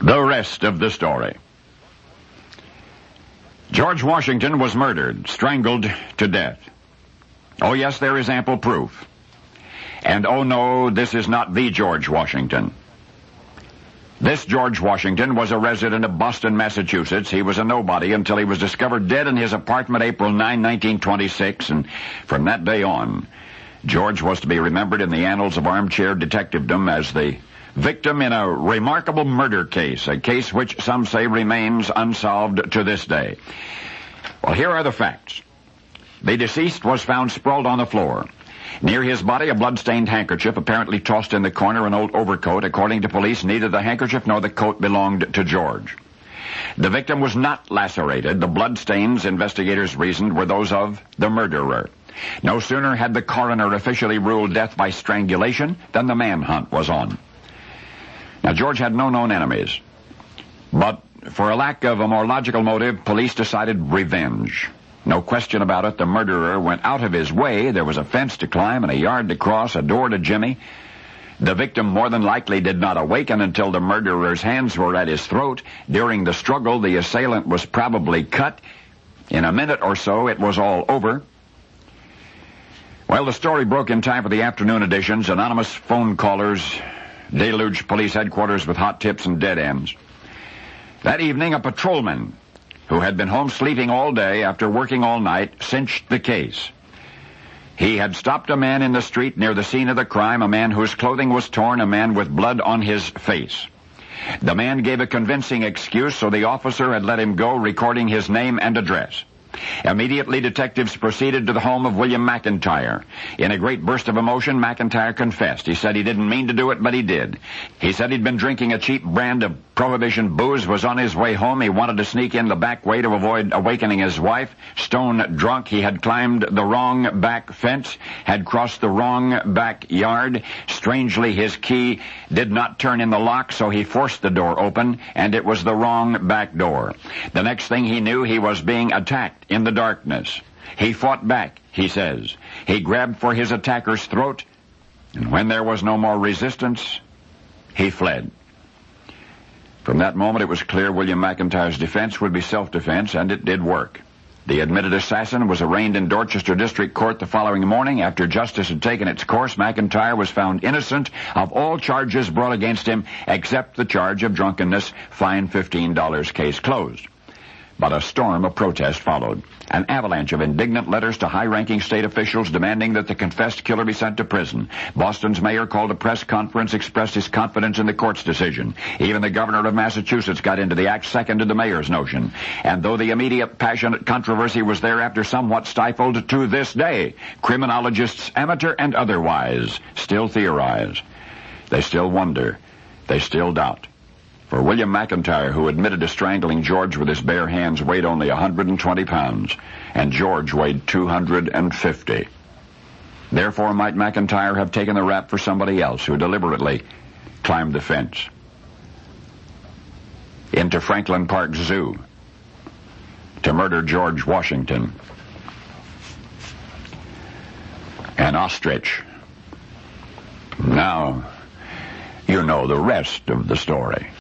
The rest of the story. George Washington was murdered, strangled to death. Oh, yes, there is ample proof. And oh no, this is not the George Washington. This George Washington was a resident of Boston, Massachusetts. He was a nobody until he was discovered dead in his apartment April 9, 1926, and from that day on, George was to be remembered in the annals of armchair detectivedom as the victim in a remarkable murder case, a case which some say remains unsolved to this day. Well, here are the facts. The deceased was found sprawled on the floor. Near his body, a blood-stained handkerchief, apparently tossed in the corner, an old overcoat. According to police, neither the handkerchief nor the coat belonged to George. The victim was not lacerated. The bloodstains, investigators reasoned, were those of the murderer. No sooner had the coroner officially ruled death by strangulation than the manhunt was on. Now, George had no known enemies, but for a lack of a more logical motive, police decided revenge. No question about it, the murderer went out of his way. There was a fence to climb and a yard to cross, a door to jimmy. The victim more than likely did not awaken until the murderer's hands were at his throat. During the struggle, the assailant was probably cut. In a minute or so, it was all over. Well, the story broke in time for the afternoon editions. Anonymous phone callers deluged police headquarters with hot tips and dead ends. That evening, a patrolman who had been home sleeping all day after working all night cinched the case. He had stopped a man in the street near the scene of the crime, a man whose clothing was torn, a man with blood on his face. The man gave a convincing excuse, so the officer had let him go, recording his name and address. Immediately, detectives proceeded to the home of William McIntyre. In a great burst of emotion, McIntyre confessed. He said he didn't mean to do it, but he did. He said he'd been drinking a cheap brand of Prohibition booze, was on his way home. He wanted to sneak in the back way to avoid awakening his wife. Stone drunk, he had climbed the wrong back fence, had crossed the wrong backyard. Strangely, his key did not turn in the lock, so he forced the door open, and it was the wrong back door. The next thing he knew, he was being attacked in the darkness. He fought back, he says. He grabbed for his attacker's throat, and when there was no more resistance, he fled. From that moment, it was clear William McIntyre's defense would be self-defense, and it did work. The admitted assassin was arraigned in Dorchester District Court the following morning. After justice had taken its course, McIntyre was found innocent of all charges brought against him, except the charge of drunkenness. Fine $15, case closed. But a storm of protest followed. An avalanche of indignant letters to high-ranking state officials demanding that the confessed killer be sent to prison. Boston's mayor called a press conference, expressed his confidence in the court's decision. Even the governor of Massachusetts got into the act, seconded the mayor's notion. And though the immediate passionate controversy was thereafter somewhat stifled, to this day, criminologists, amateur and otherwise, still theorize. They still wonder. They still doubt. For William McIntyre, who admitted to strangling George with his bare hands, weighed only 120 pounds, and George weighed 250. Therefore, might McIntyre have taken the rap for somebody else who deliberately climbed the fence into Franklin Park Zoo to murder George Washington, an ostrich. Now, you know the rest of the story.